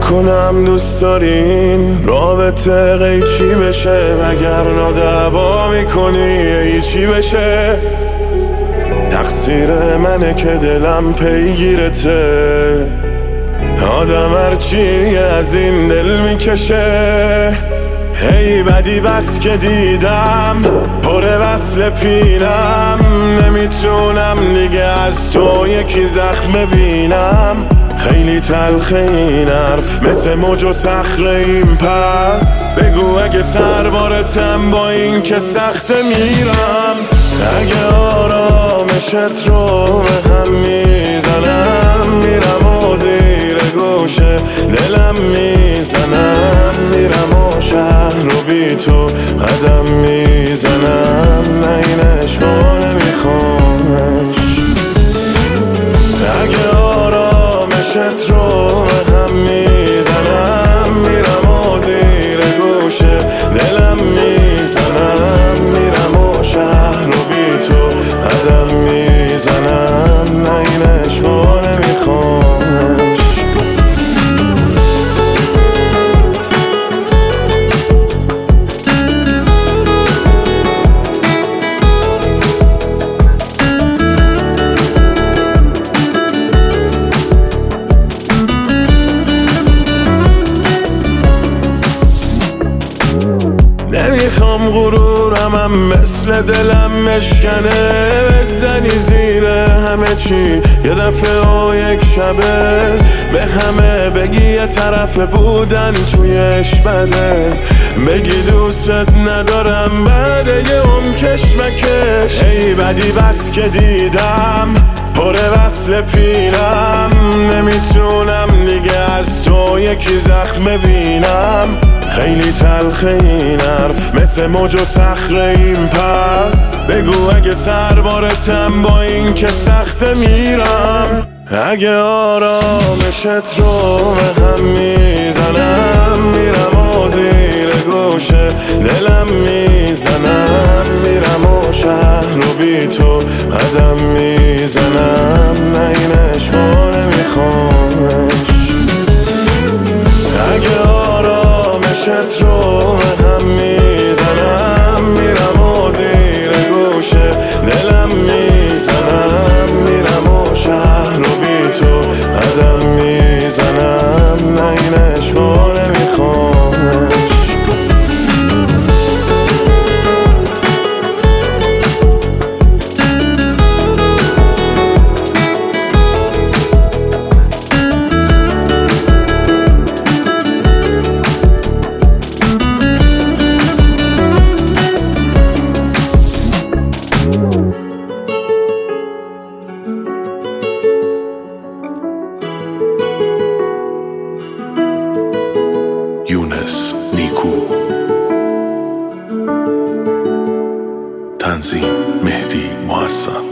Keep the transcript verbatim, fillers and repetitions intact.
نکنم دوست دارین رابطه قیچی بشه، وگرنه دعوا میکنی چی بشه. تقصیر منه که دلم پیگیرته، آدم هرچی از این دل میکشه. هی بدی بس که دیدم پر وصل پینم، نمیتونم دیگه از تو یکی زخم ببینم. خیلی تلخه این حرف مثل موج و صخره این پس، بگو اگه سربارتم با این که سخته میرم. اگه آرامشت رو به هم میزنم، میرم و زیر گوشه دلم میزنم، میرم و شهر رو بی تو قدم میزنم. نه این عشقو نمیخوامش. اگه آرامشت رو به هم میزنم، میرم و زیر گوشه دلم میزنم، میرم و شهر رو بی تو قدم میزنم. نه این عشقو نمیخوامش. نمیخوام غرورم هم مثل دلم مشکنه، بزنی زیر همه چی یه دفعه و یک شبه. به همه بگی یه طرف بودن تویش بده، بگی دوستت ندارم بعد یه ام کشمکش. ای بدی بس که دیدم پر وصل پینم، نمیتونم دیگه از تو یکی زخم ببینم. خیلی تلخه این حرف مثل موج و صخره این پس، بگو اگه سربارتم با این که سخته میرم. اگه آرامشت رو به هم میزنم، میرم و زیر گوشه دلم میزنم، میرم و شهر رو بی تو قدم میزنم. نه این عشقو نمیخوامش. اگه آرامشت رو به هم میزنم، میرم و زیر گوشه دلم میزنم، میرم و شهر رو بی تو قدم میزنم. نه این عشقو نمیخوامش. یونس نیکو، تنظیم مهدی محسن.